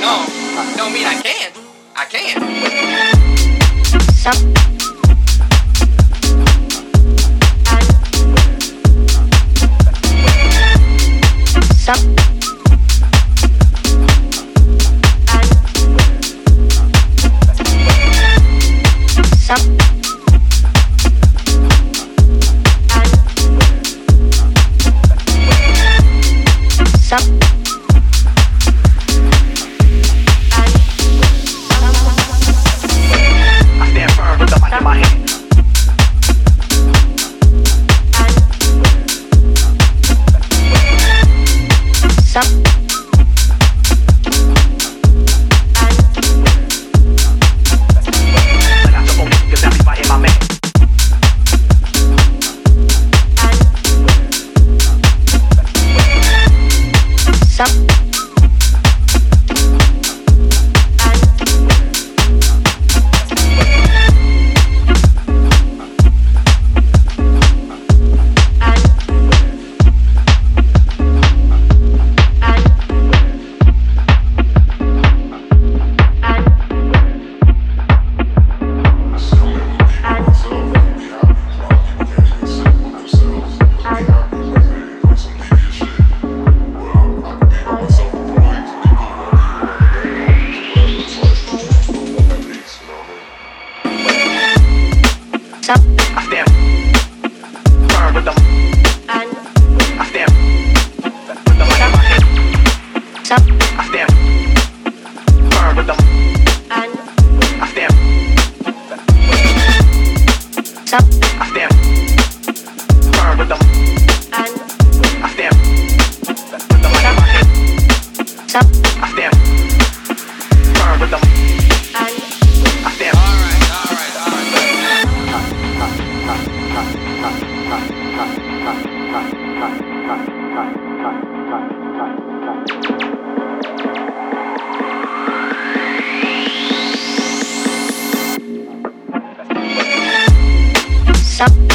don't mean I can't. I can. Some. Some. Some. Some. I stand firm with the mic in my hand. Some. But I suppose because I be fighting my man. Some. I stand firm with the I stand with the mic in my hand. I stand firm with the I stand I stand firm with the I stand with the mic in my hand. I stand firm with the I stand. Some.